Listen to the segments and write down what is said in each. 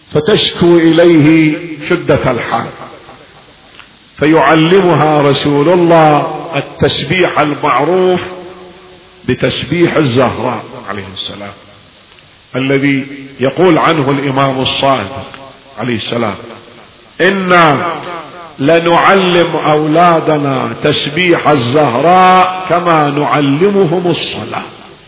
فتشكو إليه شدة الحال، فيعلمها رسول الله التسبيح المعروف بتسبيح الزهراء عليه السلام، الذي يقول عنه الإمام الصادق عليه السلام: إنا لنعلم أولادنا تسبيح الزهراء كما نعلمهم الصلاة،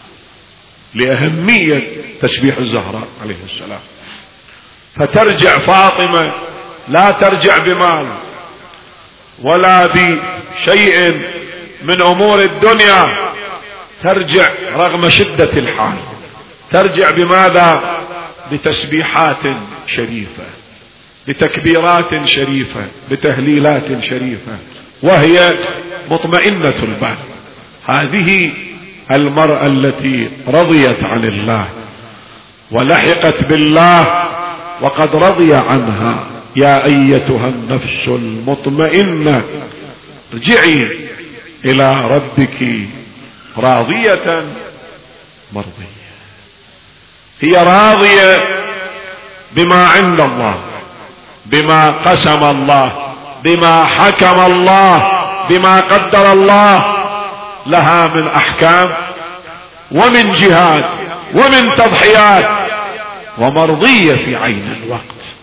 لأهمية تسبيح الزهراء عليه السلام. فترجع فاطمة، لا ترجع بمال ولا بشيء من أمور الدنيا، ترجع رغم شدة الحال، ترجع بماذا؟ بتسبيحات شريفة، بتكبيرات شريفة، بتهليلات شريفة، وهي مطمئنة البال. هذه المرأة التي رضيت عن الله ولحقت بالله وقد رضي عنها. يا أيتها النفس المطمئنة ارجعي إلى ربك راضية مرضية. هي راضية بما عند الله، بما قسم الله، بما حكم الله، بما قدر الله لها من أحكام ومن جهاد ومن تضحيات، ومرضية في عين الوقت.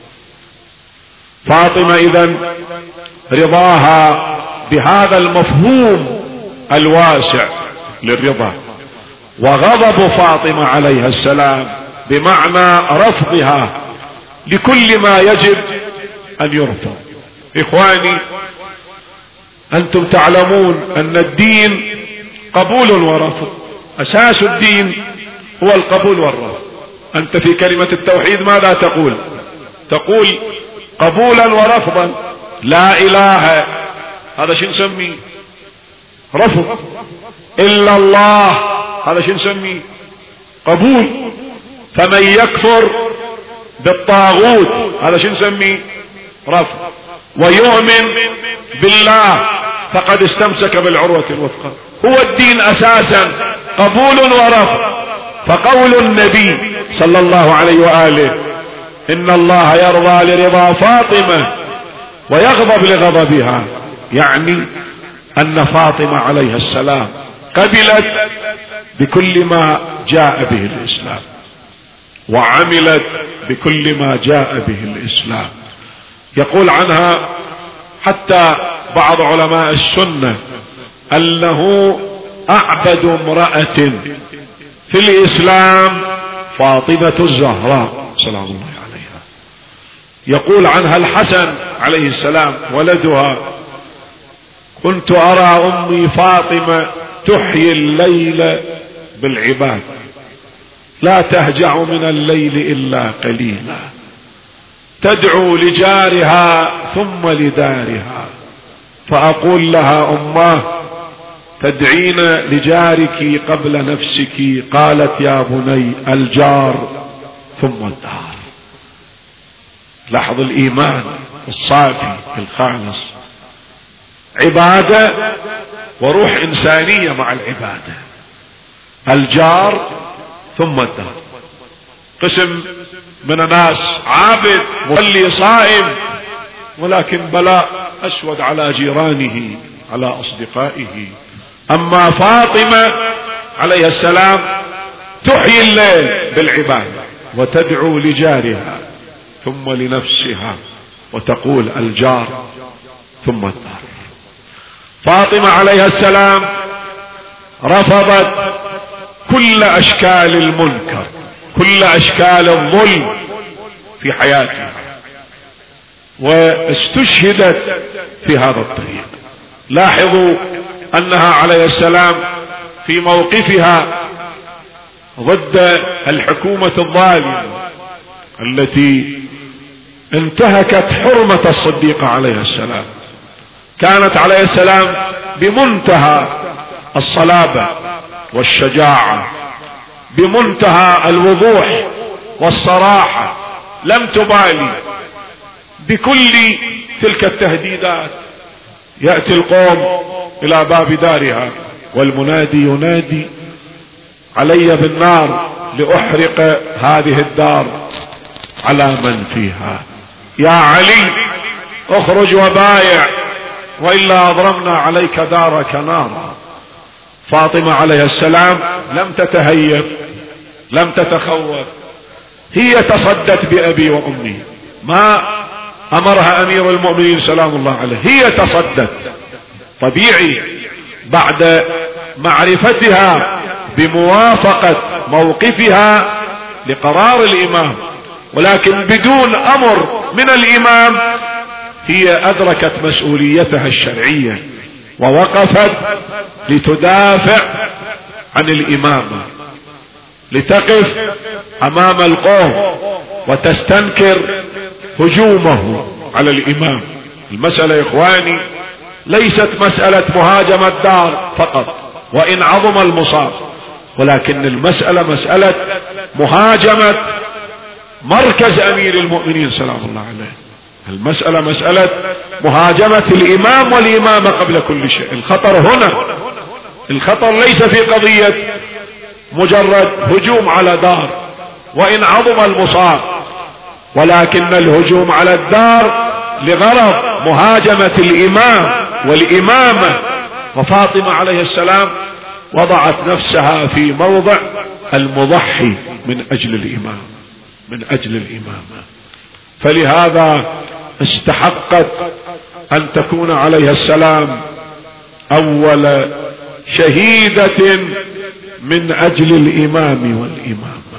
فاطمة إذن رضاها بهذا المفهوم الواسع للرضا، وغضب فاطمة عليها السلام بمعنى رفضها لكل ما يجب أن يرفض. إخواني، أنتم تعلمون أن الدين قبول ورفض، أساس الدين هو القبول والرفض. أنت في كلمة التوحيد ماذا تقول؟ تقول قبولا ورفضا. لا إله، هذا شو نسميه؟ رفض. إلا الله، هذا شو نسميه؟ قبول. فمن يكفر بالطاغوت هذا شو نسميه؟ رفض. ويؤمن بالله فقد استمسك بالعروة الوثقى. هو الدين أساسا قبول ورفض. فقول النبي صلى الله عليه وآله: إن الله يرضى لرضا فاطمة ويغضب لغضبها، يعني أن فاطمة عليها السلام قبلت بكل ما جاء به الإسلام، وعملت بكل ما جاء به الإسلام. يقول عنها حتى بعض علماء السنة أنه أعبد امرأة في الإسلام فاطمة الزهراء سلام الله عليها. يقول عنها الحسن عليه السلام ولدها: كنت أرى أمي فاطمة تحيي الليل بالعباد، لا تهجع من الليل إلا قليلا، تدعو لجارها ثم لدارها. فأقول لها: أماه تدعين لجارك قبل نفسك؟ قالت: يا بني الجار ثم الدار. لاحظ الإيمان الصافي الخالص، عبادة وروح إنسانية مع العبادة. الجار ثم الدار. قسم من الناس عابد مصلي صائم، ولكن بلاء أسود على جيرانه على أصدقائه. أما فاطمة عليه السلام تحيي الليل بالعبادة وتدعو لجارها ثم لنفسها وتقول: الجار ثم الدار. فاطمة عليها السلام رفضت كل أشكال المنكر، كل أشكال الظلم في حياتها، واستشهدت في هذا الطريق. لاحظوا أنها عليه السلام في موقفها ضد الحكومة الظالمة التي انتهكت حرمة الصديقة عليه السلام، كانت عليه السلام بمنتهى الصلابة والشجاعة، بمنتهى الوضوح والصراحة، لم تبالي بكل تلك التهديدات. يأتي القوم إلى باب دارها والمنادي ينادي: علي بالنار لأحرق هذه الدار. على من فيها. يا علي اخرج وبايع وإلا أضرمنا عليك دارك نارا. فاطمة عليه السلام لم تتهيب، لم تتخوف، هي تصدت بأبي وأمي، ما أمرها أمير المؤمنين سلام الله عليه، هي تصدت. طبيعي بعد معرفتها بموافقة موقفها لقرار الإمام، ولكن بدون أمر من الإمام هي أدركت مسؤوليتها الشرعية ووقفت لتدافع عن الإمامة، لتقف أمام القوم وتستنكر هجومه على الإمام. المسألة يا إخواني ليست مسألة مهاجمة دار فقط وإن عظم المصاب، ولكن المسألة مسألة مهاجمة مركز أمير المؤمنين سلام الله عليه. المسألة مسألة مهاجمة الإمام والإمامة قبل كل شيء. الخطر هنا، الخطر ليس في قضية مجرد هجوم على دار وإن عظم المصاب، ولكن الهجوم على الدار لغرض مهاجمة الإمام والإمامة. وفاطمة عليه السلام وضعت نفسها في موضع المضحي من أجل الإمام، من أجل الإمامة. فلهذا استحقت أن تكون عليها السلام أول شهيدة من أجل الإمام والإمامة،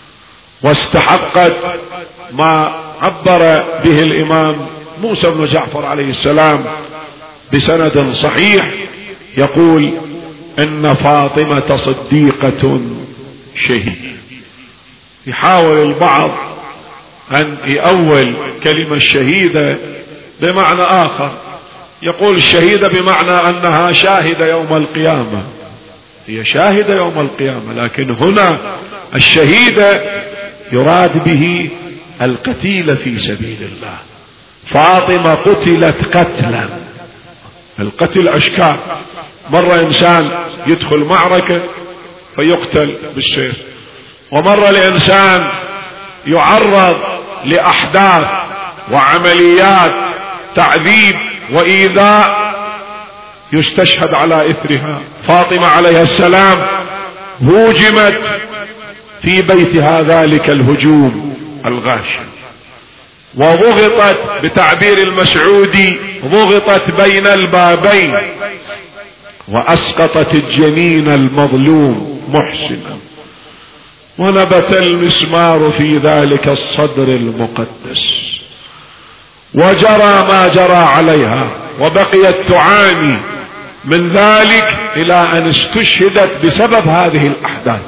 واستحقت ما عبر به الإمام موسى بن جعفر عليه السلام بسند صحيح، يقول إن فاطمة صديقة شهيدة. يحاول البعض أن يؤول كلمة الشهيدة بمعنى آخر، يقول الشهيدة بمعنى أنها شاهدة يوم القيامة، هي شاهدة يوم القيامة، لكن هنا الشهيدة يراد به القتيل في سبيل الله. فاطمة قتلت قتلا، القتل أشكال، مرة إنسان يدخل معركة فيقتل بالسيف، ومرة الإنسان يعرض لأحداث وعمليات تعذيب وإيذاء يستشهد على إثرها. فاطمة عليه السلام هوجمت في بيتها ذلك الهجوم الغاشم، وضغطت بتعبير المسعودي ضغطت بين البابين، وأسقطت الجنين المظلوم محسنا، ونبت المسمار في ذلك الصدر المقدس، وجرى ما جرى عليها، وبقيت تعاني من ذلك إلى أن استشهدت بسبب هذه الأحداث.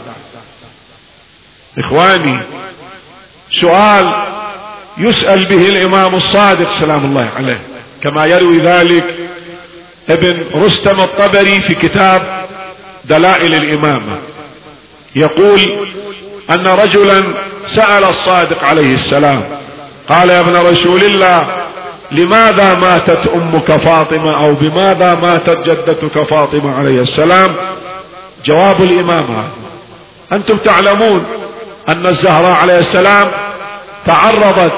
إخواني، سؤال يسأل به الإمام الصادق سلام الله عليه، كما يروي ذلك ابن رستم الطبري في كتاب دلائل الإمامة، يقول أن رجلا سأل الصادق عليه السلام قال: يا ابن رسول الله، لماذا ماتت أمك فاطمة، أو بماذا ماتت جدتك فاطمة عليه السلام؟ جواب الإمامة: أنتم تعلمون أن الزهراء عليه السلام تعرضت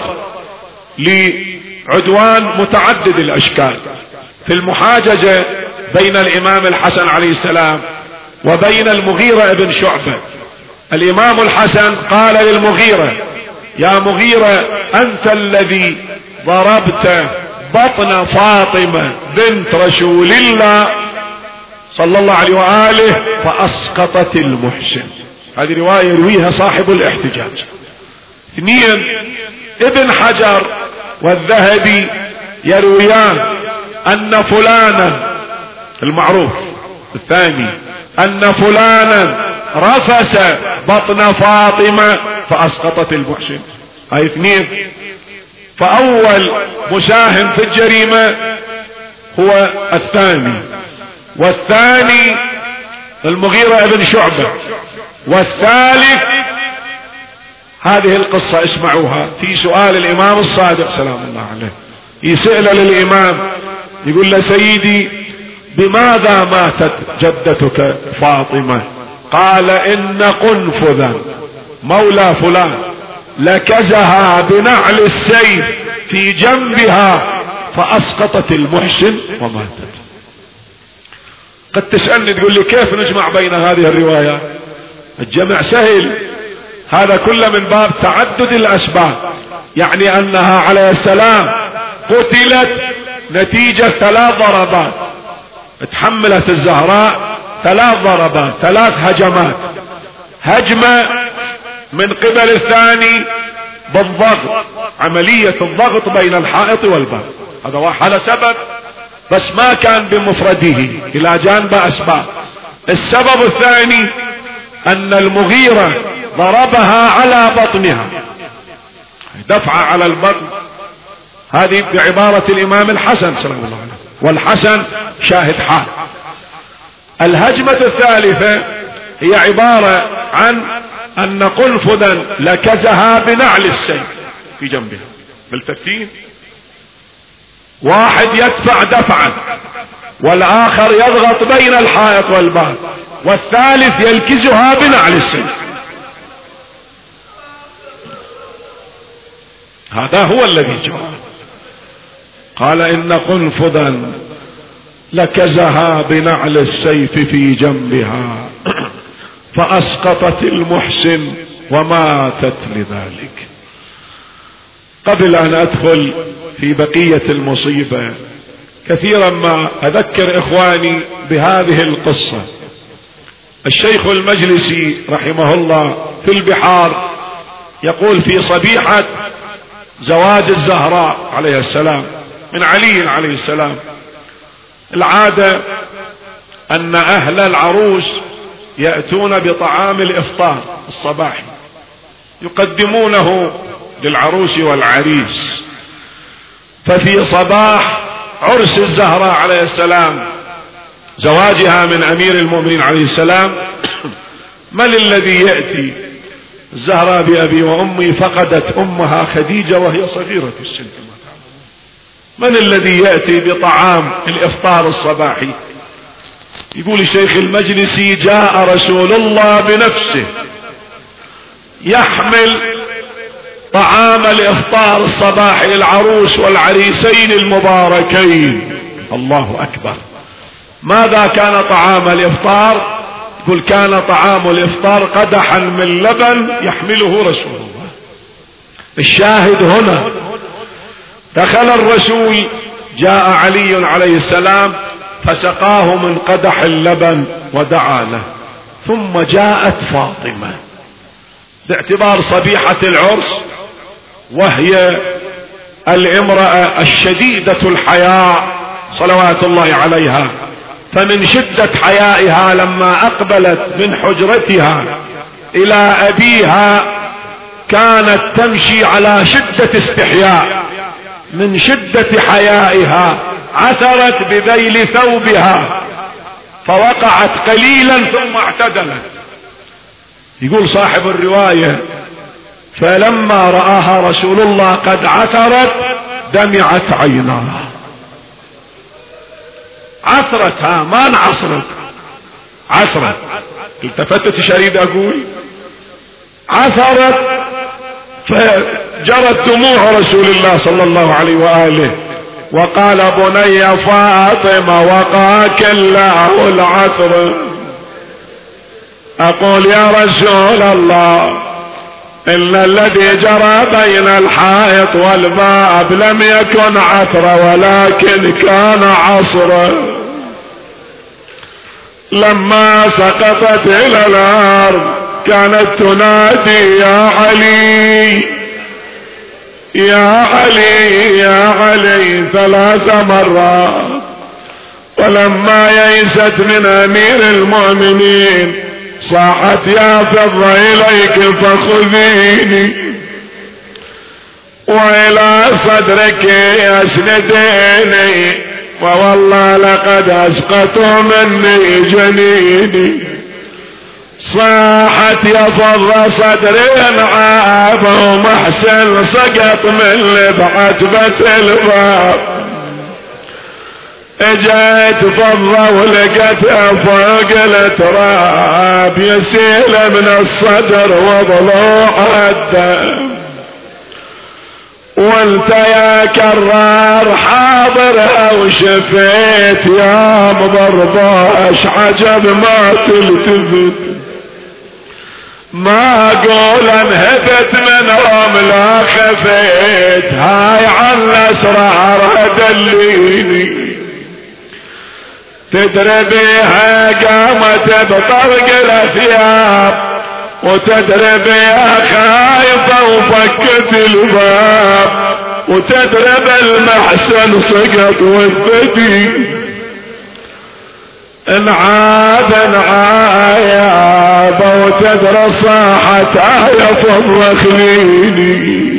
لعدوان متعدد الأشكال في المحاججة بين الإمام الحسن عليه السلام وبين المغيرة ابن شعبة. الإمام الحسن قال للمغيرة: يا مغيرة، أنت الذي ضربت بطن فاطمة بنت رسول الله صلى الله عليه وآله فأسقطت المحسن. هذه رواية يرويها صاحب الاحتجاج. اثنين، ابن حجر والذهبي يرويان أن فلانا، المعروف الثاني، أن فلانا رفس بطن فاطمة فأسقطت المحسن. هاي اثنين. فأول مساهم في الجريمة هو الثاني، والثاني المغيرة ابن شعبة، والثالث هذه القصة اسمعوها في سؤال الإمام الصادق سلام الله عليه. يسأل للإمام يقول له: سيدي، بماذا ماتت جدتك فاطمة؟ قال: إن قنفذا مولى فلان لكزها بنعل السيف في جنبها فأسقطت المحسن وماتت. قد تسألني تقول لي كيف نجمع بين هذه الروايات؟ الجمع سهل، هذا كله من باب تعدد الأسباب. يعني أنها عليه السلام قتلت نتيجة 3 ضربات، تحملت الزهراء 3 ضربات، 3 هجمات، هجمة من قبل الثاني بالضغط، عملية الضغط بين الحائط والباب، هذا سبب، بس ما كان بمفرده، إلى جانب أسباب. السبب الثاني أن المغيرة ضربها على بطنها، دفع على البطن، هذه بعبارة الإمام الحسن سلام الله عليه، والحسن شاهد حال. الهجمة الثالثة هي عبارة عن أن قنفذا لكزها بنعل السيف في جنبها، ملتفتين، واحد يدفع دفعا والآخر يضغط بين الحائط والباب، والثالث يلكزها بنعل السيف. هذا هو الذي جرى. قال إن قنفذا لكزها بنعل السيف في جنبها فأسقطت المحسن وماتت لذلك. قبل أن أدخل في بقية المصيبة، كثيرا ما أذكر إخواني بهذه القصة. الشيخ المجلسي رحمه الله في البحار يقول في صبيحة زواج الزهراء عليه السلام من علي عليه السلام، العادة أن أهل العروس يأتون بطعام الإفطار الصباحي يقدمونه للعروس والعريس. ففي صباح عرس الزهراء عليه السلام، زواجها من أمير المؤمنين عليه السلام، من الذي يأتي؟ الزهراء بأبي وأمي فقدت أمها خديجة وهي صغيرة السن. من الذي يأتي بطعام الإفطار الصباحي؟ يقول الشيخ المجلسي جاء رسول الله بنفسه يحمل طعام الإفطار الصباحي للعروس والعريسين المباركين. الله أكبر. ماذا كان طعام الإفطار؟ يقول كان طعام الإفطار قدحا من لبن يحمله رسول الله. الشاهد هنا دخل الرسول، جاء علي عليه السلام فسقاه من قدح اللبن ودعا له، ثم جاءت فاطمة باعتبار صبيحة العرس، وهي الامرأة الشديدة الحياء صلوات الله عليها، فمن شدة حيائها لما أقبلت من حجرتها إلى أبيها كانت تمشي على شدة استحياء، من شدة حيائها عثرت بذيل ثوبها فوقعت قليلا ثم اعتدلت. يقول صاحب الرواية فلما رآها رسول الله قد عثرت دمعت عيناها. عثرتها ما انعصرت، عثرت. التفتت شريد أقول عثرت، فجرت دموع رسول الله صلى الله عليه وآله وقال بني فاطمة وقاك الله العثر. أقول يا رسول الله إن الذي جرى بين الحائط والباب لم يكن عثرا ولكن كان عصرا. لما سقطت إلى الأرض كانت تنادي يا علي يا علي يا علي 3 مرات. ولما يئست من أمير المؤمنين صاحت يا فضة إليك فخذيني وإلى صدرك أسنديني ووالله لقد أسقطوا مني جنيني. صاحت يا فضة صدري انعاب ومحسن سقط من بعتبة الباب. اجت فضة ولقتها فوق التراب يسيل من الصدر وضلوع الدم. وانت يا كرار حاضرها وشفيت يا مضرباش عجب ما تلتفت، ما قول انهبت منهم لا خفيت، هاي عن الاسرار دليني، تدري بيها قامت بطرق الأثياب، وتدري بيها خايفة وفكت الباب، وتدري بالمحسن سقط والثدي، انعاد انعايابة، وتدري صاحت آية فضل خليني.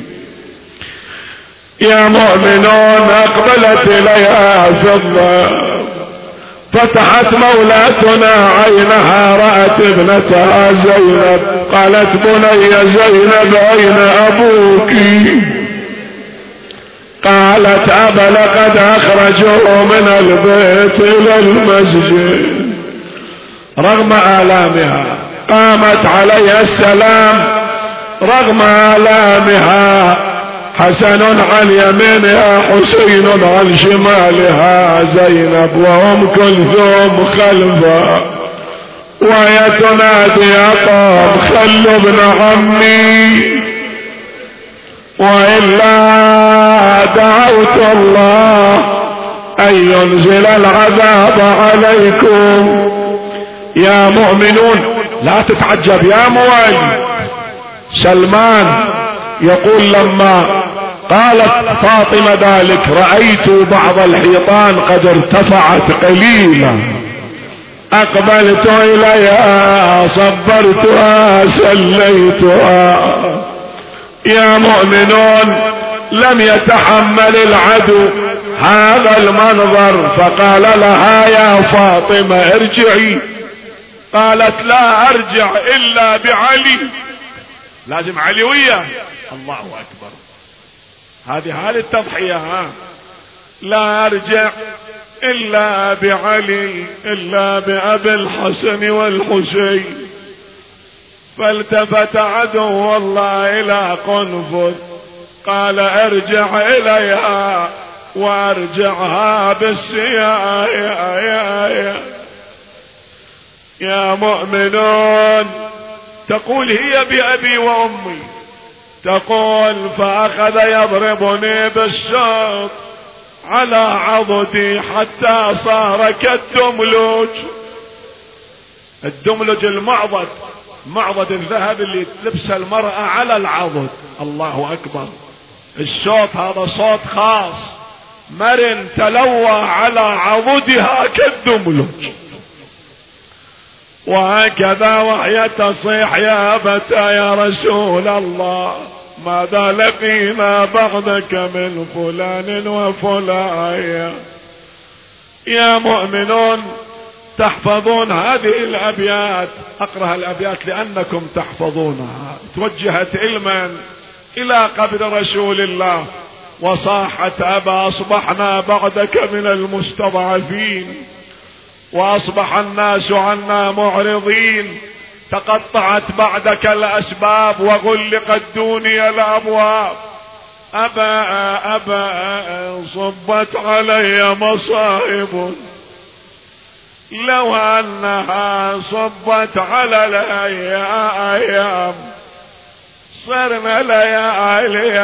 يا مؤمنون اقبلت اليها فضة، فتحت مولاتنا عينها رأت ابنتها زينب، قالت بني زينب أين أبوك؟ قالت أبا لقد أخرجوه من البيت إلى المسجد. رغم آلامها قامت عليها السلام، رغم آلامها حسن عن يمينها حسين عن شمالها زينب وأم كلثوم خلفها، وهي تنادي يا قوم خلوا ابن عمي وإلا دعوت الله أن ينزل العذاب عليكم. يا مؤمنون لا تتعجب يا موالي. سلمان يقول لما قالت فاطمة ذلك رأيت بعض الحيطان قد ارتفعت قليلا، أقبلت إليها صبرتها سليتها. يا مؤمنون لم يتحمل العدو هذا المنظر، فقال لها يا فاطمة ارجعي، قالت لا أرجع إلا بعلي، لازم علوية. الله أكبر، هذه التضحية. لا أرجع إلا بعلي، إلا بأبي الحسن والحسين. فالتفت عدو الله إلى قنفذ، قال ارجع إليها وارجعها بالسيايا. يا مؤمنون تقول هي بأبي وأمي، تقول فأخذ يضربني بالشوط على عضدي حتى صار كالدملج. الدملج المعضد، معضد الذهب اللي تلبسه المرأة على العضد. الله أكبر. الصوت هذا صوت خاص مرن تلوى على عضدها كالدملج. وهكذا وهي تصيح يا أبتا يا رسول الله ماذا لقينا بعدك من فلان وفلان. يا مؤمنون تحفظون هذه الأبيات، أقرأ الأبيات لأنكم تحفظونها. توجهت علما إلى قبر رسول الله وصاحت أبا أصبحنا بعدك من المستضعفين، وأصبح الناس عنا معرضين، تقطعت بعدك الأسباب وغلقت دوني الأبواب. أبا صبت علي مصائب لو أنها صبت على الأيام، صرنا ليالي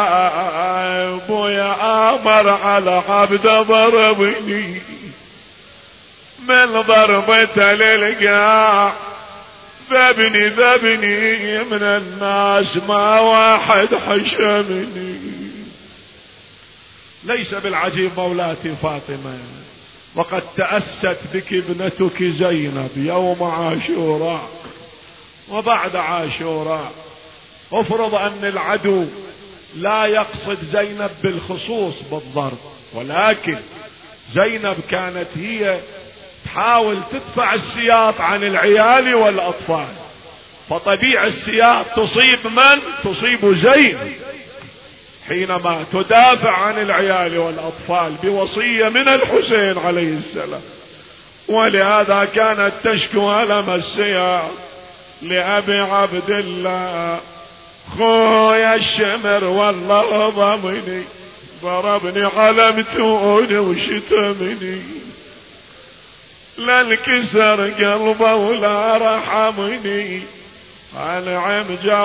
أبويا آمر على عبد ضربني من ضربة للقاع، ذبني من الناس ما واحد حشمني. ليس بالعجيب مولاتي فاطمة وقد تأست بك ابنتك زينب يوم عاشوراء وبعد عاشوراء. افرض ان العدو لا يقصد زينب بالخصوص بالضرب، ولكن زينب كانت هي تحاول تدفع السياط عن العيال والأطفال، فطبيعي السياط تصيب من؟ تصيب زينب حينما تدافع عن العيال والأطفال بوصية من الحسين عليه السلام. ولهذا كانت تشكو ألم السياط لأبي عبد الله خويا الشمر والله ضمني ضربني على متوني وشتمني لا انكسر قلبه ولا رحمني انعم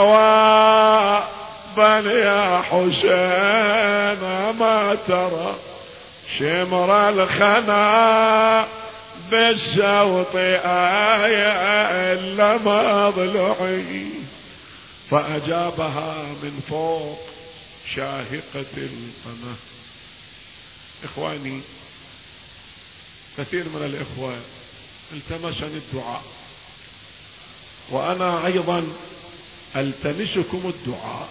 جوابا يا حسين ما ترى شمر الخنا بالسوط آية إلا مضلعي فأجابها من فوق شاهقة القمة. إخواني كثير من الإخوة التمسني الدعاء وأنا أيضا التمسكم الدعاء.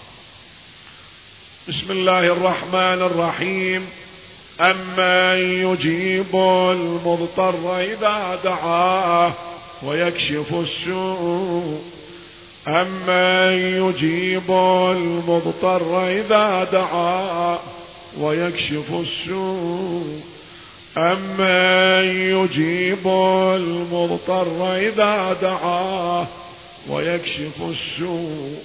بسم الله الرحمن الرحيم. أمن يجيب المضطر إذا دعاه ويكشف السوء أمن يجيب المضطر إذا دعاه ويكشف السوء أمن يجيب المضطر إذا دعاه ويكشف السوء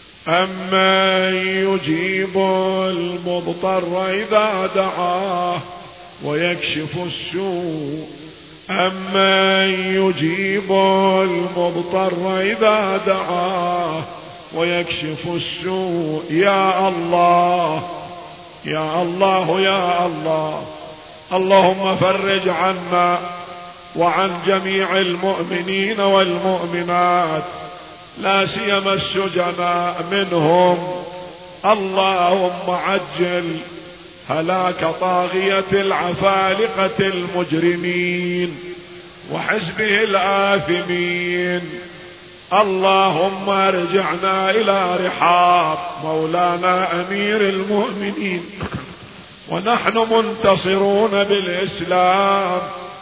أمن يجيب المضطر إذا دعاه ويكشف السوء أمن يجيب المضطر إذا دعاه ويكشف السوء. يا الله يا الله يا الله، اللهم فرج عنا وعن جميع المؤمنين والمؤمنات لا سيما السجناء منهم. اللهم عجل هلاك طاغية العفالقة المجرمين وحزبه الآثمين. اللهم ارجعنا إلى رحاب مولانا أمير المؤمنين ونحن منتصرون بالإسلام.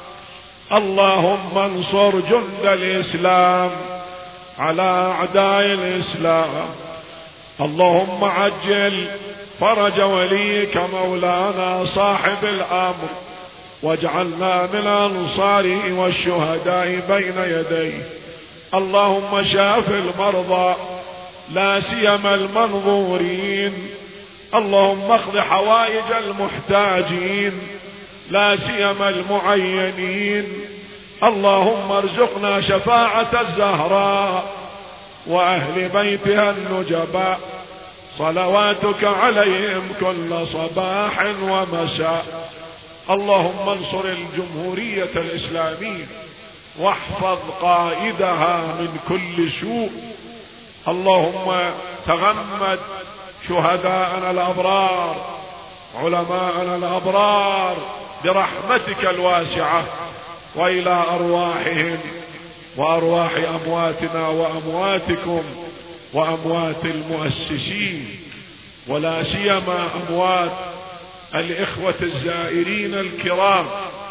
اللهم انصر جند الإسلام على أعداء الإسلام. اللهم عجل فرج وليك مولانا صاحب الأمر واجعلنا من أنصاره والشهداء بين يديه. اللهم شاف المرضى لا سيما المنظورين. اللهم اقض حوائج المحتاجين لا سيما المعينين. اللهم ارزقنا شفاعة الزهراء وأهل بيتها النجباء صلواتك عليهم كل صباح ومساء. اللهم انصر الجمهورية الإسلامية واحفظ قائدها من كل سوء. اللهم تغمد شهداءنا الأبرار علماءنا الأبرار برحمتك الواسعة وإلى أرواحهم وأرواح أمواتنا وأمواتكم وأموات المؤسسين ولا سيما أموات الإخوة الزائرين الكرام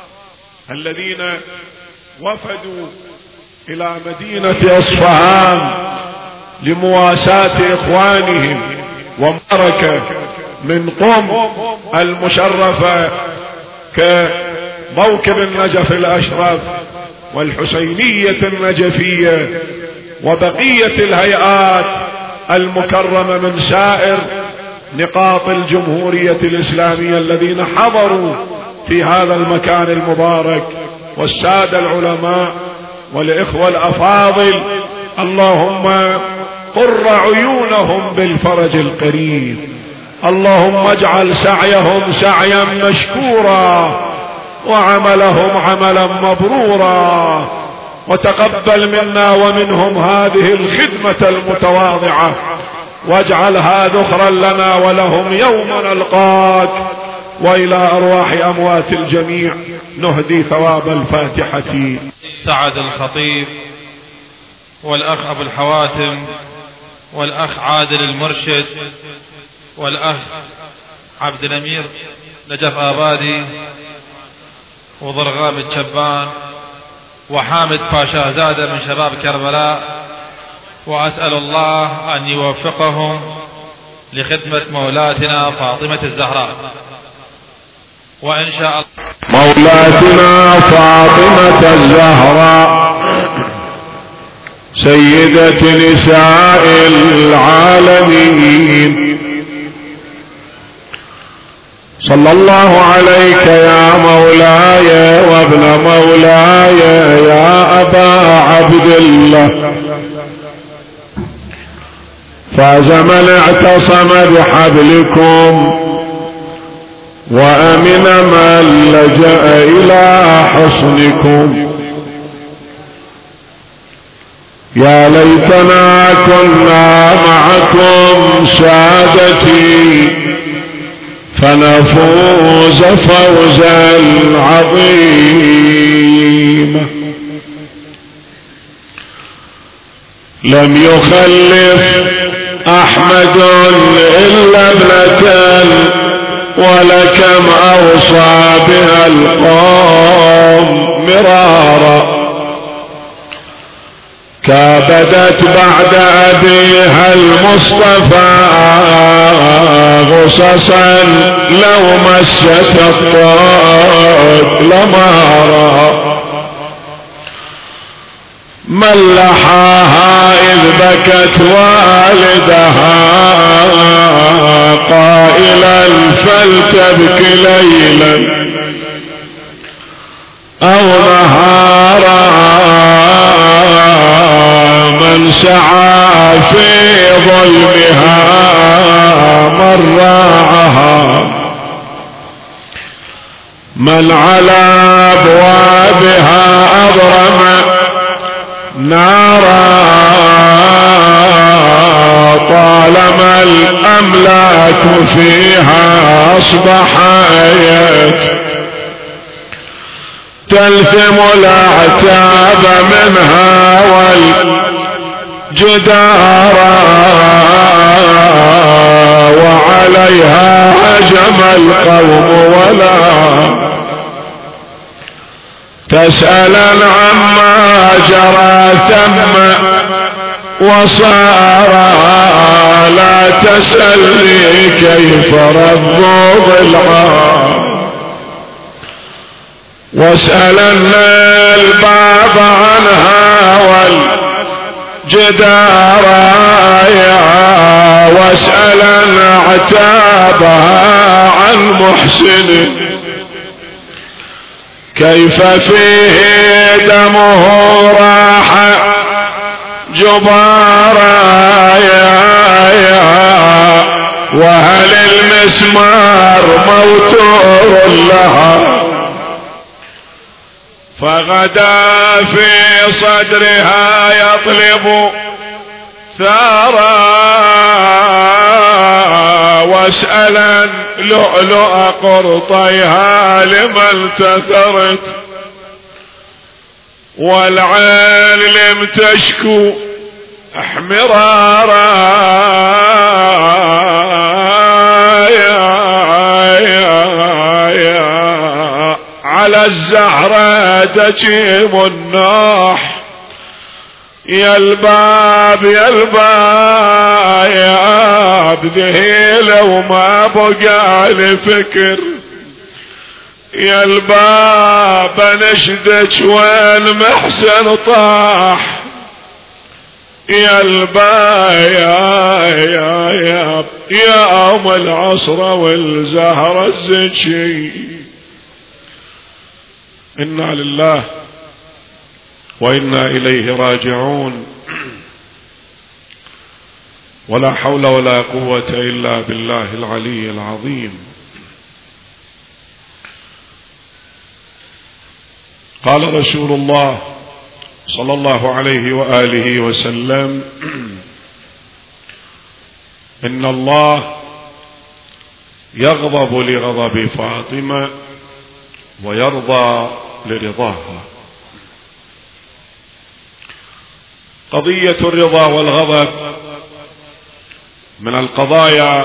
الذين وفدوا إلى مدينة أصفهان لمواساة إخوانهم ومعركة من قم المشرفة كموكب النجف الأشرف والحسينية النجفية وبقية الهيئات المكرمة من سائر نقاط الجمهورية الإسلامية الذين حضروا في هذا المكان المبارك والسادة العلماء والإخوة الأفاضل. اللهم قر عيونهم بالفرج القريب. اللهم اجعل سعيهم سعيا مشكورا وعملهم عملا مبرورا وتقبل منا ومنهم هذه الخدمة المتواضعة واجعلها ذخرا لنا ولهم يوم نلقاك. وإلى أرواح أموات الجميع نهدي ثواب الفاتحة. سعد الخطيب والأخ أبو الحواتم والأخ عادل المرشد والأخ عبد الأمير نجف آبادي وضرغام الشبان وحامد باشا زادة من شباب كربلاء، وأسأل الله أن يوفقهم لخدمة مولاتنا فاطمة الزهراء. وإن شاء الله مولاتنا فاطمة الزهراء سيدة نساء العالمين، صلى الله عليك يا مولاي وابن مولاي يا أبا عبد الله. فاز من اعتصم بحبلكم وأمن من لجأ إلى حصنكم. يا ليتنا كنا معكم سادتي فنفوز فوزا عظيما. لم يخلف أحمد إلا ابنة ولكم أوصى بها القوم مرارا. كابدت بعد أبيها المصطفى غصصا لو مست الطود لمارا. ملحاها إذ بكت والدها قائلا فلتبك ليلا أو نهارا. من سعى في ظلمها من راعها. من على أبوابها أضرم نارا. طالما الأملاك فيها أصبحت تلثم الأعتاب منها والجدارا. وعليها هجم القوم ولا تسألا عما جرى ثم وصار. لا تسألني كيف ردوا ضلعا واسألن الباب عنها والجدار. واسألن عتابها عن محسن كيف فيه دمه راح جبارا. وهل المسمار موتور لها فغدا في صدرها يطلب ثارا. واسألا لؤلؤ قرطيها لما التثرت والعين لم تشكو احمرارا. على الزهرة تجيب النوح يا الباب يا الباب يا بذهيل وما بقى لفكر. يا الباب نشدك وين محسن طاح. يا الباب يا ام العصر والزهر الزكي. إنا لله وإنا إليه راجعون. ولا حول ولا قوة إلا بالله العلي العظيم. قال رسول الله صلى الله عليه وآله وسلم: إن الله يغضب لغضب فاطمة ويرضى لرضاها. قضية الرضا والغضب من القضايا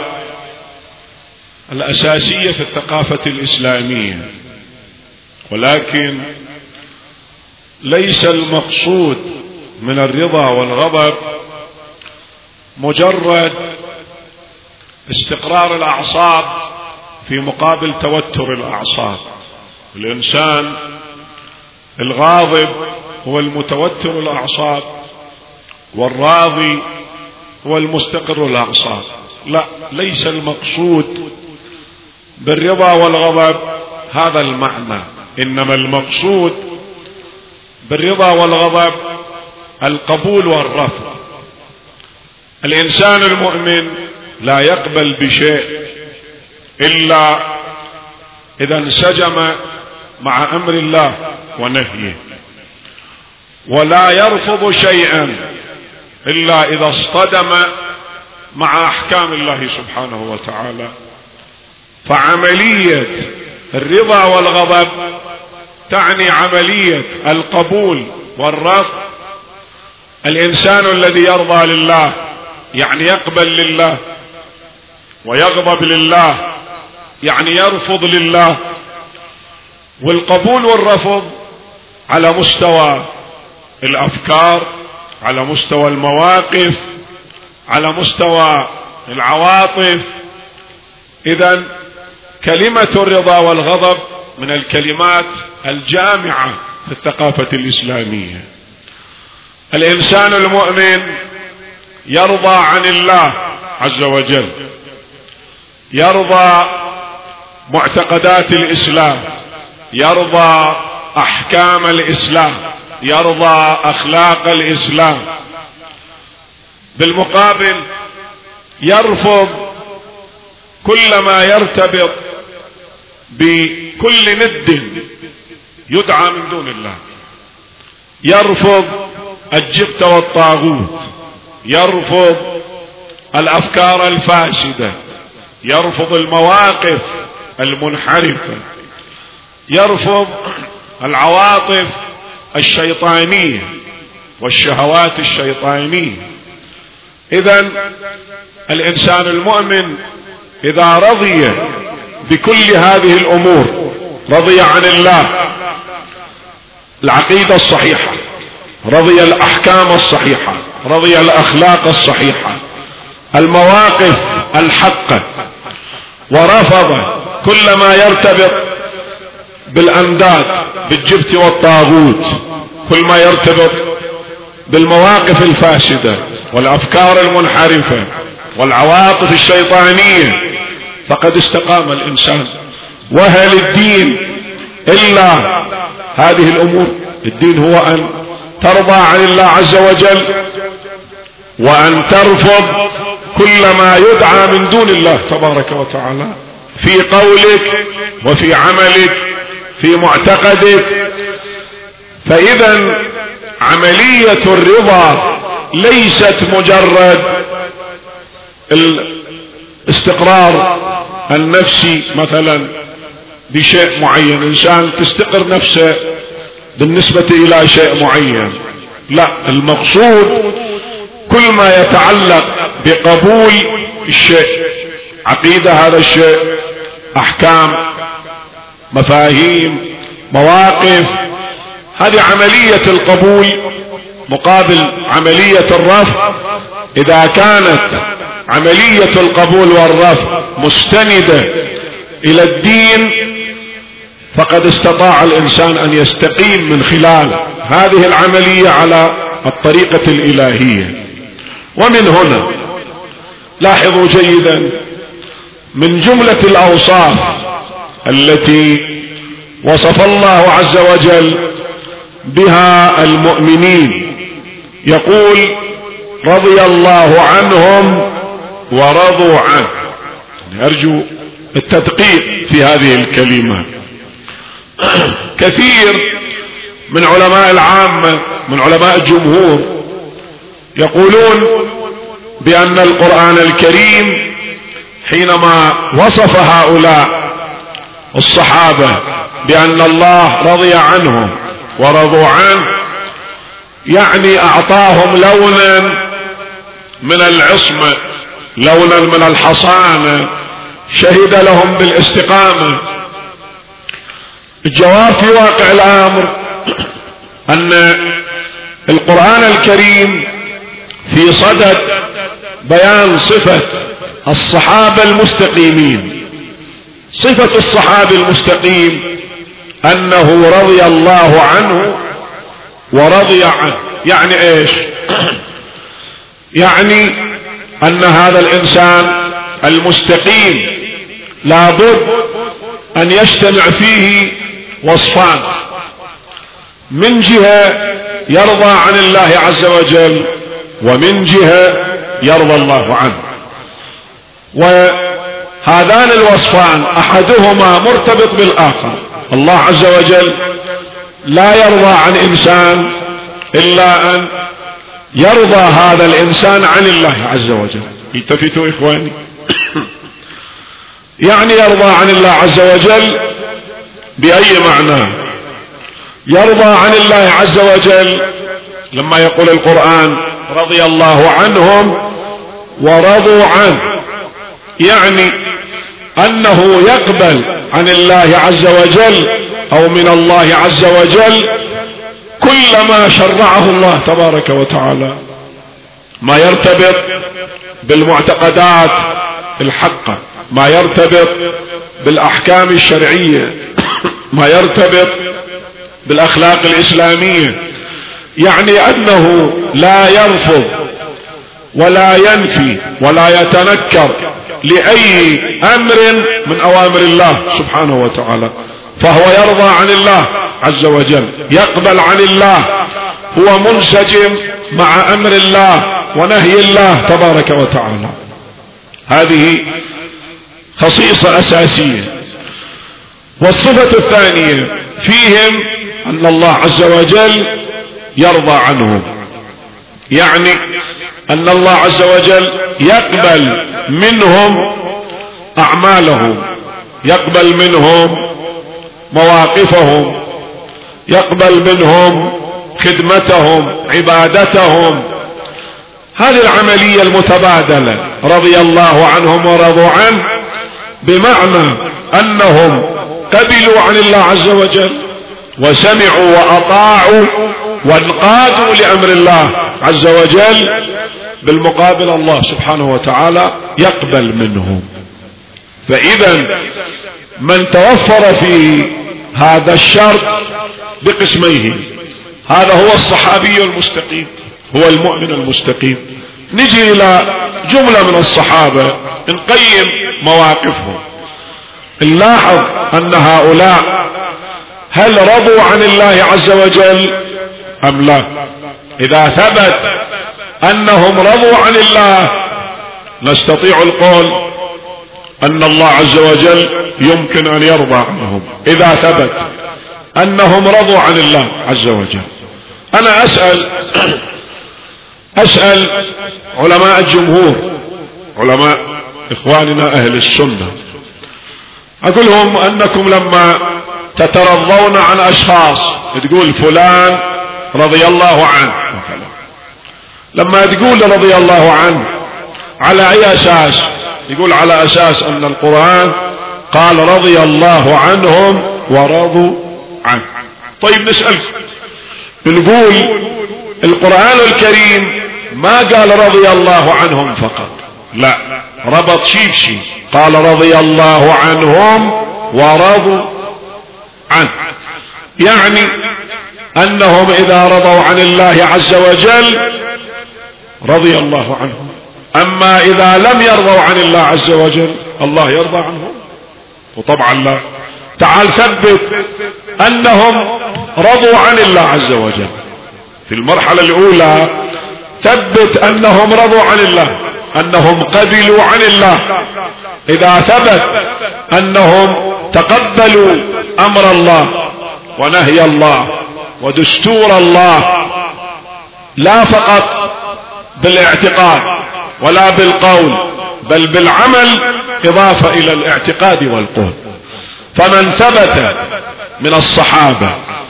الأساسية في الثقافة الإسلامية، ولكن ليس المقصود من الرضا والغضب مجرد استقرار الأعصاب في مقابل توتر الأعصاب. الإنسان الغاضب هو المتوتر الأعصاب، والراضي هو المستقر الأقصى. لا، ليس المقصود بالرضا والغضب هذا المعنى، إنما المقصود بالرضا والغضب القبول والرفض. الإنسان المؤمن لا يقبل بشيء إلا إذا انسجم مع أمر الله ونهيه، ولا يرفض شيئا إلا إذا اصطدم مع أحكام الله سبحانه وتعالى. فعملية الرضا والغضب تعني عملية القبول والرفض. الإنسان الذي يرضى لله يعني يقبل لله، ويغضب لله يعني يرفض لله. والقبول والرفض على مستوى الأفكار، على مستوى المواقف، على مستوى العواطف. إذن كلمة الرضا والغضب من الكلمات الجامعة في الثقافة الإسلامية. الإنسان المؤمن يرضى عن الله عز وجل، يرضى معتقدات الإسلام، يرضى أحكام الإسلام، يرضى أخلاق الإسلام. بالمقابل يرفض كل ما يرتبط بكل ند يدعى من دون الله، يرفض الجبت والطاغوت، يرفض الأفكار الفاسدة، يرفض المواقف المنحرفة، يرفض العواطف الشيطانية والشهوات الشيطانية. إذن الإنسان المؤمن إذا رضي بكل هذه الأمور، رضي عن الله العقيدة الصحيحة، رضي الأحكام الصحيحة، رضي الأخلاق الصحيحة، المواقف الحقة، ورفض كل ما يرتبط بالأنداد، بالجبت والطاغوت، كل ما يرتبط بالمواقف الفاسدة والأفكار المنحرفة والعواطف الشيطانية، فقد استقام الإنسان. وهل الدين إلا هذه الأمور؟ الدين هو أن ترضى عن الله عز وجل، وأن ترفض كل ما يدعى من دون الله تبارك وتعالى في قولك وفي عملك في معتقدك. فإذا عملية الرضا ليست مجرد الاستقرار النفسي مثلا بشيء معين، إنسان تستقر نفسه بالنسبة إلى شيء معين. لا، المقصود كل ما يتعلق بقبول الشيء، عقيدة هذا الشيء، أحكام، مفاهيم، مواقف، هذه عملية القبول مقابل عملية الرفض. إذا كانت عملية القبول والرفض مستندة إلى الدين فقد استطاع الإنسان أن يستقيم من خلال هذه العملية على الطريقة الإلهية. ومن هنا لاحظوا جيدا من جملة الأوصاف التي وصف الله عز وجل بها المؤمنين، يقول رضي الله عنهم ورضوا عنه. أرجو التدقيق في هذه الكلمة. كثير من علماء العامة، من علماء الجمهور، يقولون بأن القرآن الكريم حينما وصف هؤلاء الصحابة بأن الله رضي عنهم ورضوا عنه، يعني أعطاهم لونا من العصمة، لونا من الحصانة، شهد لهم بالاستقامة. الجواب في واقع الأمر أن القرآن الكريم في صدد بيان صفة الصحابة المستقيمين. صفة الصحابي المستقيم أنه رضي الله عنه ورضي عنه. يعني إيش؟ يعني أن هذا الإنسان المستقيم لابد أن يجتمع فيه وصفان: من جهة يرضى عن الله عز وجل، ومن جهة يرضى الله عنه. وهذان الوصفان أحدهما مرتبط بالآخر. الله عز وجل لا يرضى عن إنسان إلا أن يرضى هذا الإنسان عن الله عز وجل. التفتوا إخواني. يعني يرضى عن الله عز وجل بأي معنى؟ يرضى عن الله عز وجل لما يقول القرآن رضي الله عنهم ورضوا عنه، يعني أنه يقبل عن الله عز وجل أو من الله عز وجل كل ما شرعه الله تبارك وتعالى، ما يرتبط بالمعتقدات الحقة، ما يرتبط بالأحكام الشرعية، ما يرتبط بالأخلاق الإسلامية. يعني أنه لا يرفض ولا ينفي ولا يتنكر لأي أمر من أوامر الله سبحانه وتعالى، فهو يرضى عن الله عز وجل، يقبل عن الله، هو منسجم مع أمر الله ونهي الله تبارك وتعالى. هذه خصيصة أساسية. والصفة الثانية فيهم أن الله عز وجل يرضى عنهم، يعني أن الله عز وجل يقبل منهم أعمالهم، يقبل منهم مواقفهم، يقبل منهم خدمتهم، عبادتهم. هذه العملية المتبادلة رضي الله عنهم ورضوا عنه، بمعنى أنهم قبلوا عن الله عز وجل وسمعوا وأطاعوا وانقادوا لأمر الله عز وجل، بالمقابل الله سبحانه وتعالى يقبل منهم. فإذا من توفر في هذا الشرط بقسميه، هذا هو الصحابي المستقيم، هو المؤمن المستقيم. نجي إلى جملة من الصحابة نقيم مواقفهم، نلاحظ أن هؤلاء هل رضوا عن الله عز وجل أم لا؟ إذا ثبت أنهم رضوا عن الله نستطيع القول أن الله عز وجل يمكن أن يرضى عنهم، إذا ثبت أنهم رضوا عن الله عز وجل. أنا أسأل علماء الجمهور، علماء إخواننا أهل السنة، أقول لهم أنكم لما تترضون عن أشخاص تقول فلان رضي الله عنه، لما تقول رضي الله عنه على أي أساس؟ يقول على أساس أن القرآن قال رضي الله عنهم ورضوا عنه. طيب نسألكم، نقول القرآن الكريم ما قال رضي الله عنهم فقط، لا، ربط شيء قال رضي الله عنهم ورضوا عنه، يعني أنهم إذا رضوا عن الله عز وجل رضي الله عنهم. أما إذا لم يرضوا عن الله عز وجل الله يرضى عنهم؟ وطبعا لا. تعال ثبت أنهم رضوا عن الله عز وجل في المرحلة الأولى، ثبت أنهم رضوا عن الله، أنهم قبلوا عن الله. إذا ثبت أنهم تقبلوا أمر الله ونهي الله ودستور الله، لا فقط بالاعتقاد ولا بالقول بل بالعمل إضافة إلى الاعتقاد والقول. فمن ثبت من الصحابة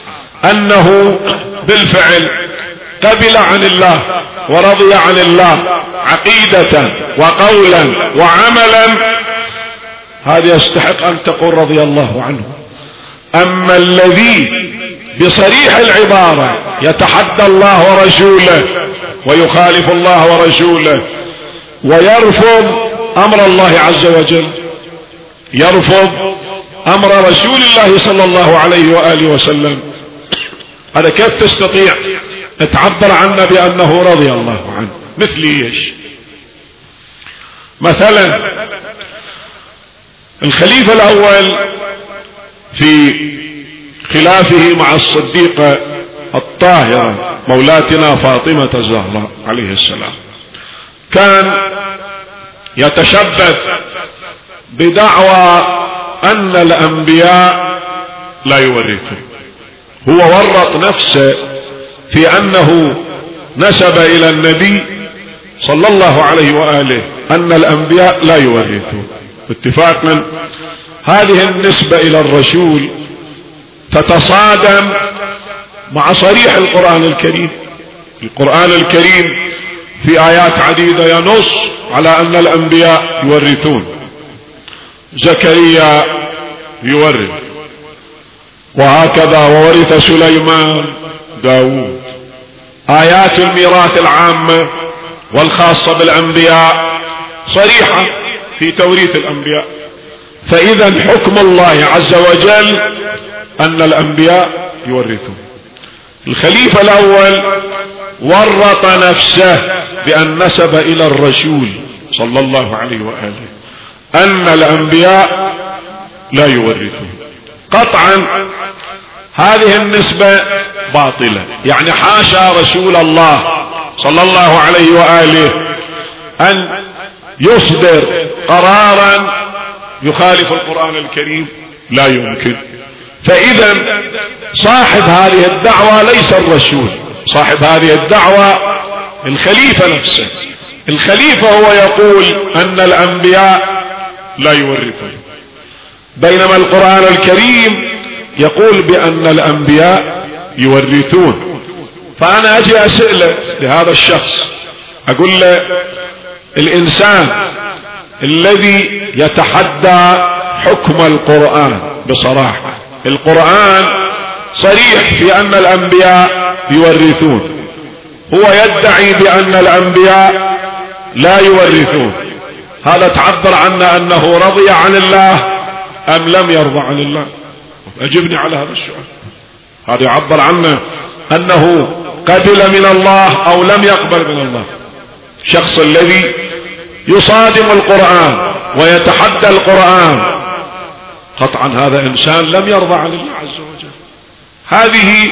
أنه بالفعل قبل عن الله ورضي عن الله عقيدة وقولا وعملا، هذا يستحق أن تقول رضي الله عنه. أما الذي بصريح العبارة يتحدى الله ورسوله ويخالف الله ورسوله ويرفض أمر الله عز وجل، يرفض أمر رسول الله صلى الله عليه وآله وسلم، هذا كيف تستطيع تعبر عنه بأنه رضي الله عنه؟ مثل ايش؟ مثلا الخليفة الأول في خلافه مع الصديقة الطاهرة مولاتنا فاطمة الزهراء عليه السلام كان يتشبث بدعوى أن الأنبياء لا يورثون. هو ورط نفسه في أنه نسب إلى النبي صلى الله عليه وآله أن الأنبياء لا يورثون. اتفاقا هذه النسبة إلى الرسول تتصادم مع صريح القرآن الكريم. القرآن الكريم في آيات عديدة ينص على أن الأنبياء يورثون. زكريا يورث، وهكذا وورث سليمان داود. آيات الميراث العامة والخاصة بالأنبياء صريحة في توريث الأنبياء. فإذا حكم الله عز وجل أن الأنبياء يورثون. الخليفة الأول ورط نفسه بأن نسب إلى الرسول صلى الله عليه وآله أن الأنبياء لا يورثون. قطعا هذه النسبة باطلة، يعني حاشا رسول الله صلى الله عليه وآله أن يصدر قرارا يخالف القرآن الكريم، لا يمكن. فإذا صاحب هذه الدعوة ليس الرسول، صاحب هذه الدعوة الخليفة نفسه. الخليفة هو يقول أن الأنبياء لا يورثون، بينما القرآن الكريم يقول بأن الأنبياء يورثون. فأنا أجي أسأل لهذا الشخص أقول له الإنسان الذي يتحدى حكم القرآن بصراحة، القرآن صريح في أن الأنبياء يورثون، هو يدعي بأن الأنبياء لا يورثون، هذا تعبر عنه أنه رضي عن الله أم لم يرضى عن الله؟ أجبني على هذا السؤال. هذا يعبر عنه أنه قبل من الله أو لم يقبل من الله. الشخص الذي يصادم القرآن ويتحدى القرآن قطعا هذا إنسان لم يرضى عن الله عز وجل. هذه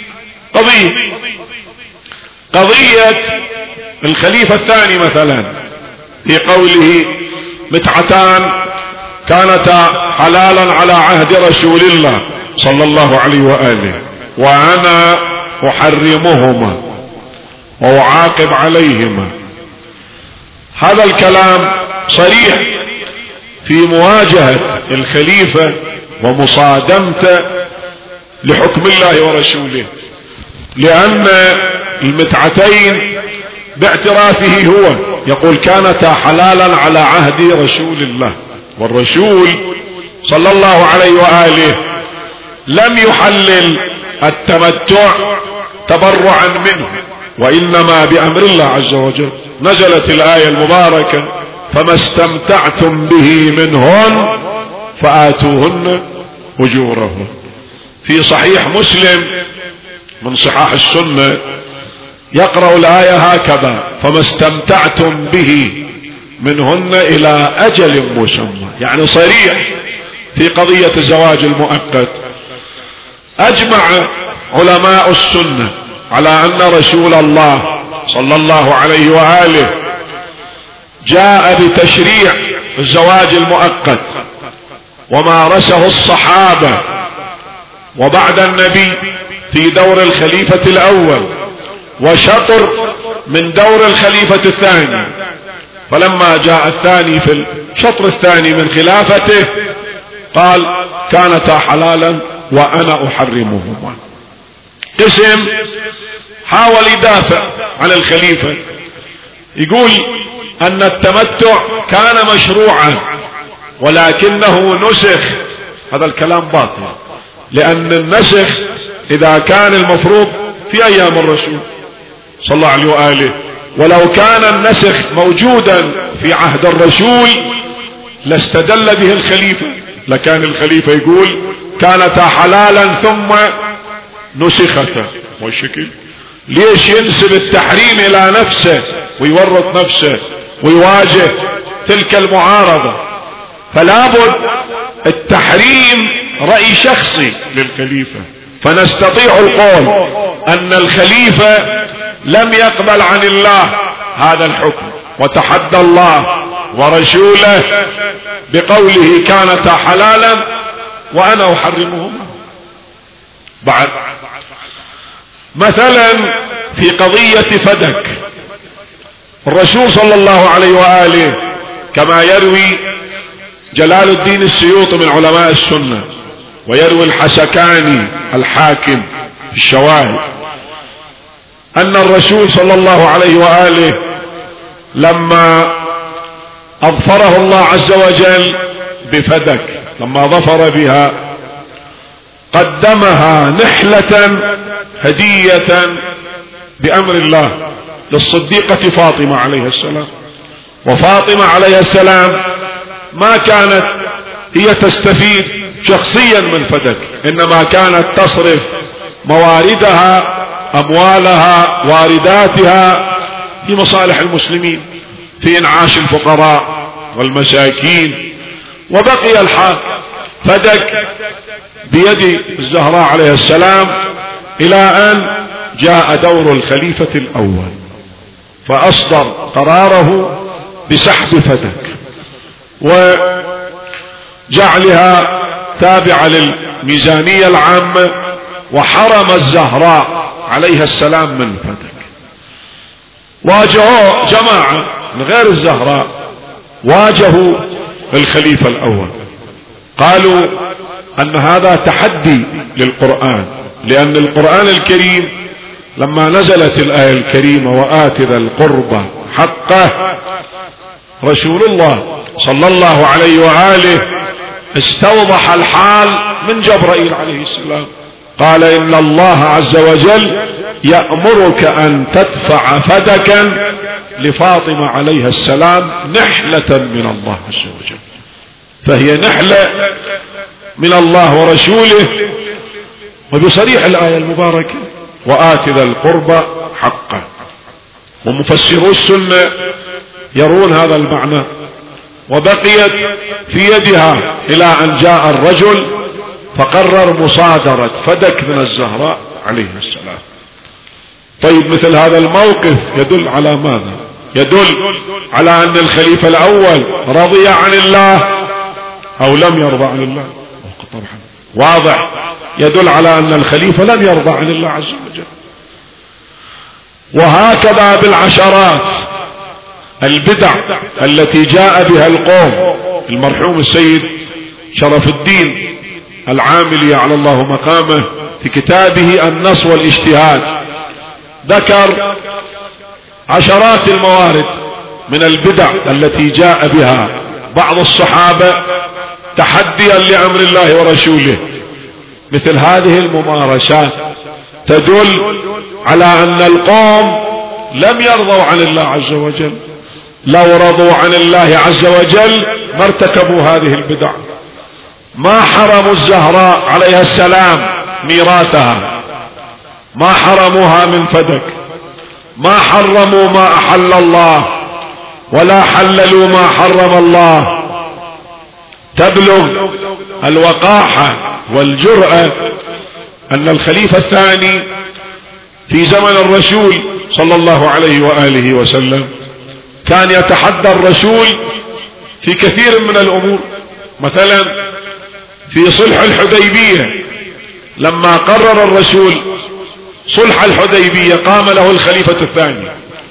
قضية الخليفة الثاني مثلا في قوله متعتان كانتا حلالا على عهد رسول الله صلى الله عليه وآله وأنا أحرمهما وأعاقب عليهما. هذا الكلام صريح في مواجهة الخليفة ومصادمته لحكم الله ورسوله، لأن المتعتين باعترافه هو يقول كانتا حلالا على عهد رسول الله، والرسول صلى الله عليه وآله لم يحلل التمتع تبرعا منه، وإنما بأمر الله عز وجل. نزلت الآية المباركة فما استمتعتم به منهن فآتوهن أجورهن. في صحيح مسلم من صحاح السنة يقرأ الآية هكذا فما استمتعتم به منهن إلى أجل مسمى، يعني صريح في قضية الزواج المؤقت. أجمع علماء السنة على أن رسول الله صلى الله عليه وآله جاء بتشريع الزواج المؤقت ومارسه الصحابة وبعد النبي في دور الخليفة الأول وشطر من دور الخليفة الثاني. فلما جاء الثاني في الشطر الثاني من خلافته قال كانتا حلالا وأنا أحرمهما. قسم حاول يدافع عن الخليفة، يقول أن التمتع كان مشروعا ولكنه نسخ. هذا الكلام باطل، لأن النسخ إذا كان المفروض في أيام الرسول صلى الله عليه وآله، ولو كان النسخ موجودا في عهد الرسول لاستدل به الخليفة، لكان الخليفة يقول كانتا حلالا ثم نسختا. والشكل ليش ينسب التحريم إلى نفسه ويورط نفسه ويواجه تلك المعارضة. فلا بد التحريم رأي شخصي للخليفة، فنستطيع القول أن الخليفة لم يقبل عن الله هذا الحكم، وتحدى الله ورسوله بقوله كانتا حلالا وأنا أحرمهما. بعد مثلا في قضية فدك، الرسول صلى الله عليه وآله كما يروي جلال الدين السيوطي من علماء السنة، ويروي الحسكاني الحاكم في الشواهد، أن الرسول صلى الله عليه وآله لما أظفره الله عز وجل بفدك، لما ظفر بها قدمها نحلة هدية بأمر الله للصديقة فاطمة عليه السلام. وفاطمة عليه السلام ما كانت هي تستفيد شخصيا من فدك، إنما كانت تصرف مواردها أموالها وارداتها في مصالح المسلمين، في إنعاش الفقراء والمساكين. وبقي الحال فدك بيد الزهراء عليه السلام إلى أن جاء دور الخليفة الأول فأصدر قراره بسحب فدك وجعلها تابعة للميزانية العامة، وحرم الزهراء عليها السلام من فدك. واجهوا جماعة من غير الزهراء، واجهوا الخليفة الأول، قالوا أن هذا تحدي للقرآن، لأن القرآن الكريم لما نزلت الآية الكريمة وآت ذا القربى حقه، رسول الله صلى الله عليه وآله استوضح الحال من جبرائيل عليه السلام، قال إن الله عز وجل يأمرك أن تدفع فدكا لفاطمة عليها السلام نحلة من الله عز وجل، فهي نحلة من الله ورسوله. وبصريح الآية المباركة وآت ذا القربى حقه، ومفسرو السنة يرون هذا المعنى. وبقيت في يدها إلى أن جاء الرجل فقرر مصادرة فدك من الزهراء عليه السلام. طيب مثل هذا الموقف يدل على ماذا؟ يدل على أن الخليفة الأول رضي عن الله أو لم يرضى عن الله. طبعا واضح يدل على أن الخليفة لم يرضى عن الله عز وجل. وهكذا بالعشرات البدع التي جاء بها القوم. المرحوم السيد شرف الدين العاملي على الله مقامه في كتابه النص والاجتهاد ذكر عشرات الموارد من البدع التي جاء بها بعض الصحابة تحديا لأمر الله ورسوله. مثل هذه الممارسات تدل على أن القوم لم يرضوا عن الله عز وجل، لو رضوا عن الله عز وجل ما ارتكبوا هذه البدع. ما حرموا الزهراء عليها السلام ميراثها، ما حرموها من فدك، ما حرموا ما أحل الله ولا حللوا ما حرم الله. تبلغ الوقاحة والجرأة أن الخليفة الثاني في زمن الرسول صلى الله عليه وآله وسلم كان يتحدى الرسول في كثير من الأمور. مثلا في صلح الحديبية لما قرر الرسول صلح الحديبية قام له الخليفة الثاني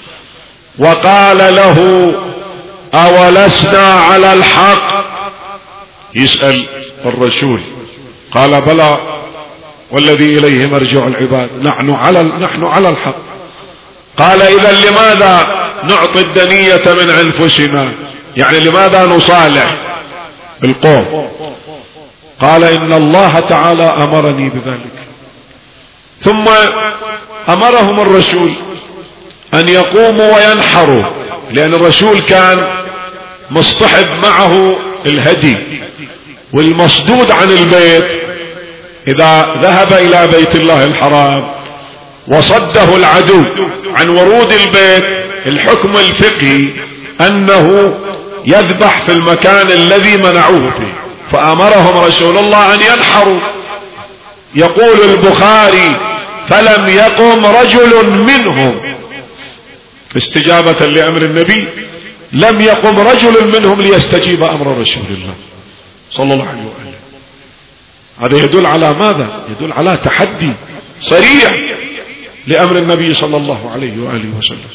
وقال له أولسنا على الحق؟ يسأل الرسول، قال بلى والذي إليه مرجع العباد، نحن على الحق. قال إذا لماذا نعطي الدنية من أنفسنا؟ يعني لماذا نصالح القوم؟ قال إن الله تعالى أمرني بذلك. ثم أمرهم الرسول أن يقوموا وينحروا، لأن الرسول كان مصطحب معه الهدي، والمصدود عن البيت إذا ذهب إلى بيت الله الحرام وصده العدو عن ورود البيت الحكم الفقهي أنه يذبح في المكان الذي منعوه فيه، فأمرهم رسول الله أن ينحروا. يقول البخاري: فلم يقم رجل منهم، استجابة لأمر النبي لم يقم رجل منهم ليستجيب أمر رسول الله صلى الله عليه وآله. هذا يدل على ماذا؟ يدل على تحدي صريح لأمر النبي صلى الله عليه وآله وسلم.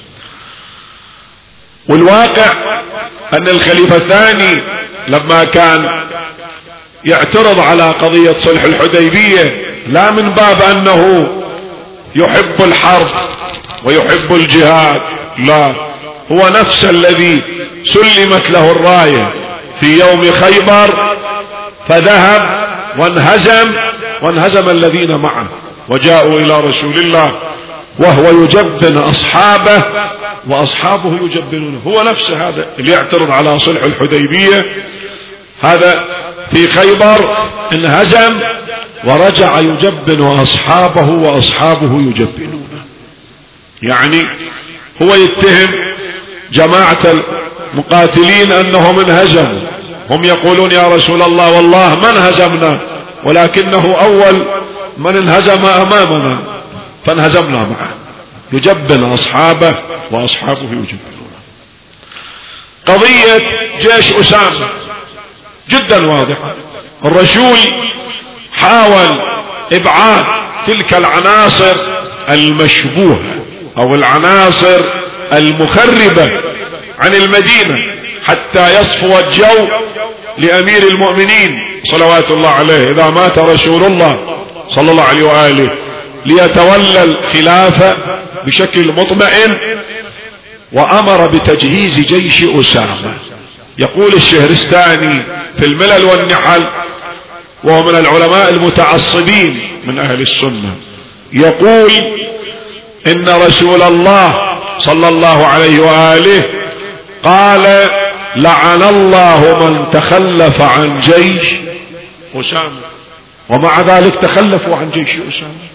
والواقع أن الخليفة الثاني لما كان يعترض على قضية صلح الحديبية لا من باب أنه يحب الحرب ويحب الجهاد، لا، هو نفس الذي سلمت له الراية في يوم خيبر فذهب وانهزم الذين معه وجاءوا إلى رسول الله وهو يجبن أصحابه وأصحابه يجبنونه. هو نفسه هذا اللي يعترض على صلح الحديبية، هذا في خيبر انهزم ورجع يجبن أصحابه وأصحابه يجبنونه. يعني هو يتهم جماعة المقاتلين أنهم انهزموا، هم يقولون يا رسول الله والله ما انهزمنا، ولكنه أول من انهزم أمامنا فانهزمنا معه. يجبن أصحابه وأصحابه يجبنونه. قضية جيش أسامة جدا واضحة. الرسول حاول إبعاد تلك العناصر المشبوهة أو العناصر المخربة عن المدينة حتى يصفو الجو لأمير المؤمنين صلوات الله عليه إذا مات رسول الله صلى الله عليه وآله ليتولى الخلافة بشكل مطمئن. وأمر بتجهيز جيش أسامة. يقول الشهرستاني في الملل والنحل، وهو من العلماء المتعصبين من أهل السنة، يقول إن رسول الله صلى الله عليه وآله قال: لعن الله من تخلف عن جيش أسامة. ومع ذلك تخلفوا عن جيش أسامة.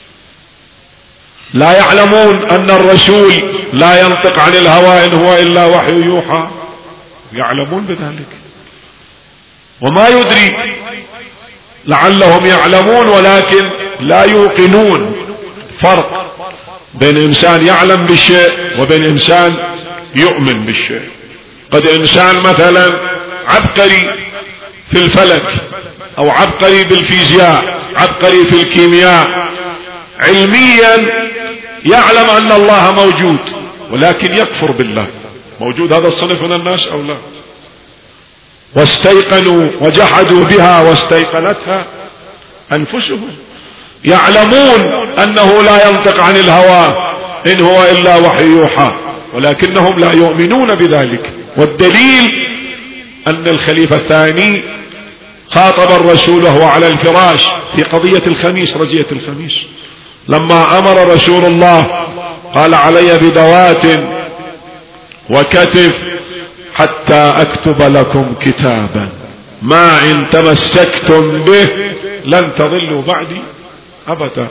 لا يعلمون أن الرسول لا ينطق عن الهوى إن هو إلا وحي يوحى؟ يعلمون بذلك، وما يدري لعلهم يعلمون ولكن لا يوقنون. فرق بين إنسان يعلم بالشيء وبين إنسان يؤمن بالشيء. قد إنسان مثلا عبقري في الفلك أو عبقري بالفيزياء، عبقري في الكيمياء، علميا يعلم أن الله موجود ولكن يكفر بالله. موجود هذا الصنف من الناس أو لا؟ واستيقنوا وجحدوا بها واستيقنتها أنفسهم. يعلمون أنه لا ينطق عن الهوى إن هو إلا وحي يوحى، ولكنهم لا يؤمنون بذلك. والدليل أن الخليفة الثاني خاطب الرسول وهو على الفراش في قضية الخميس، رزية الخميس، لما أمر رسول الله قال: علي بدوات وكتف حتى أكتب لكم كتابا ما إن تمسكتم به لن تضلوا بعدي أبدا.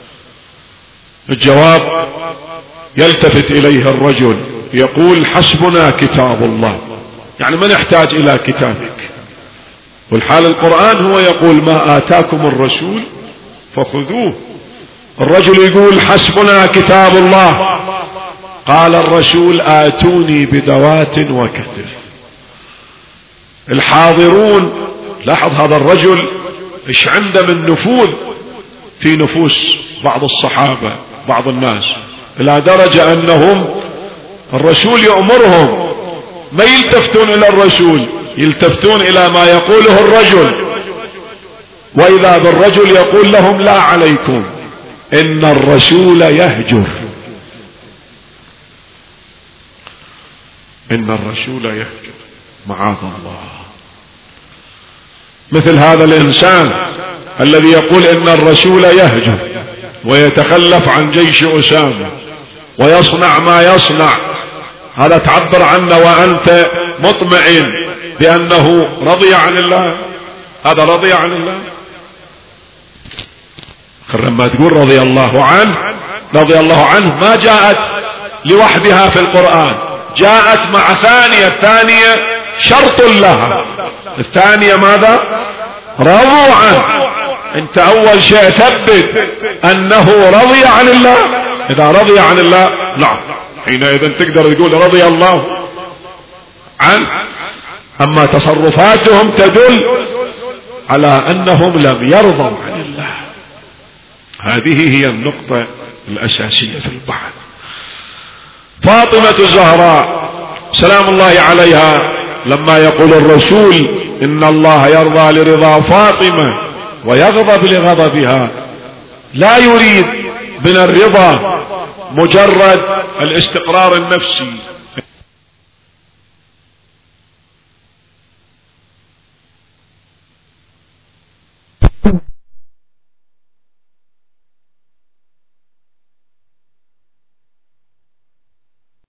الجواب يلتفت إليه الرجل يقول: حسبنا كتاب الله، يعني ما نحتاج إلى كتابك. والحال القرآن هو يقول: ما آتاكم الرسول فخذوه. الرجل يقول: حسبنا كتاب الله. قال الرسول: آتوني بدوات وكتف. الحاضرون لاحظ هذا الرجل ايش عنده من نفوذ في نفوس بعض الصحابة بعض الناس، إلى درجة أنهم الرسول يأمرهم ما يلتفتون إلى الرسول، يلتفتون إلى ما يقوله الرجل. وإذا بالرجل يقول لهم: لا عليكم إن الرسول يهجر، إن الرسول يهجر، معاذ الله. مثل هذا الإنسان الذي يقول إن الرسول يهجر ويتخلف عن جيش أسامة ويصنع ما يصنع، هذا تعبر عنه وأنت مطمئن بأنه رضي عن الله؟ هذا رضي عن الله؟ لما تقول رضي الله عنه، رضي الله عنه ما جاءت لوحدها في القرآن، جاءت مع ثانية، الثانية شرط لها. الثانية ماذا؟ رضوا عنه. انت اول شيء ثبت انه رضي عن الله. اذا رضي عن الله نعم، حينئذ تقدر تقول رضي الله عنه. اما تصرفاتهم تدل على انهم لم يرضوا عن الله. هذه هي النقطة الاساسية في البحث. فاطمة الزهراء سلام الله عليها لما يقول الرسول ان الله يرضى لرضا فاطمة ويغضب لغضبها، لا يريد من الرضا مجرد الاستقرار النفسي